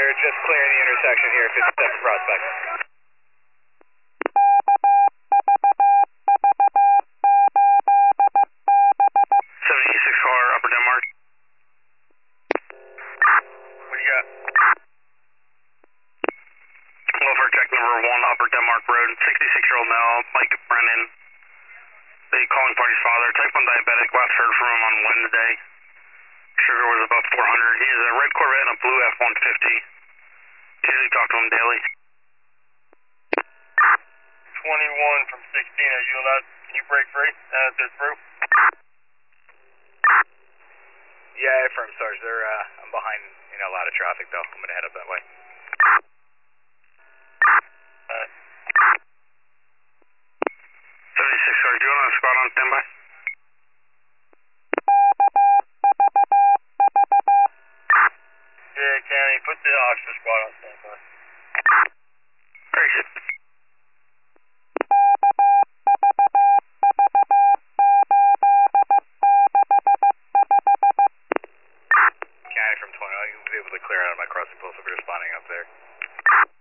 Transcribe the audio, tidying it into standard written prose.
They're just clearing the intersection here, 57 Prospect. 76 car, Upper Denmark. What do you got? Welfare check number 1, Upper Denmark Road. 66-year-old male, Mike Brennan. The calling party's father, type 1 diabetic. Last heard from him on Wednesday. Sugar was above 400. He has a red Corvette and a blue F-150. Usually talk to him daily. 21 from 16, are you allowed, can you break free? They're through? Yeah, affirm, Sarge. I'm behind, a lot of traffic, though. I'm gonna head up that way. 76, Sarge, do you want a squad on standby? Yeah, County, put the Oxford squad on standby. Very good. County from 20, I was able to clear out of my crossing post, so we're responding up there.